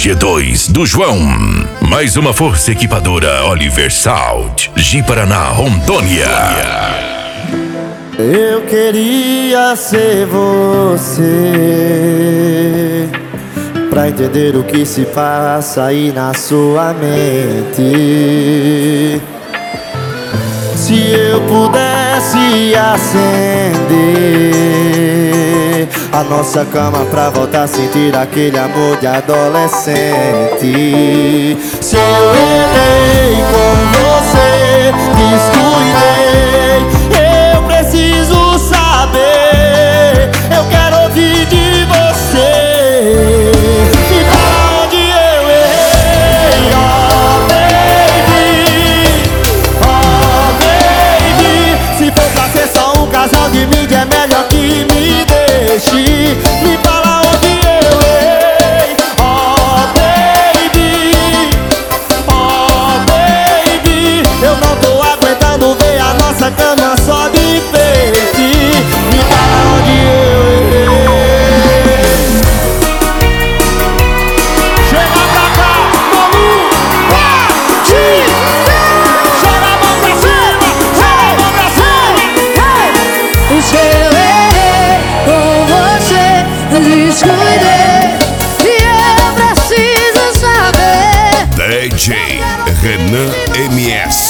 G2 do João. Mais uma força equipadora Oliver Salt. Ji-Paraná, Rondônia. Eu queria ser você pra entender o que se passa aí na sua mente. Se eu pudesse acender a nossa cama pra voltar a sentir aquele amor de adolescente. Se eu errei com você, descuidei, eu preciso saber, eu quero ouvir de você. E pra onde eu errei, oh baby, se for pra ser só um casal de mídia, é melhor que me deixe. Me fala onde eu errei, oh baby, eu não tô aguentando ver a nossa cama só de enfeite. Me fala onde eu errei. Chega pra cá, Molu, joga a mão pra cima, joga a mão pra cima. O seu errei com você, eu descuidei, e eu preciso saber. DJ Renan MS.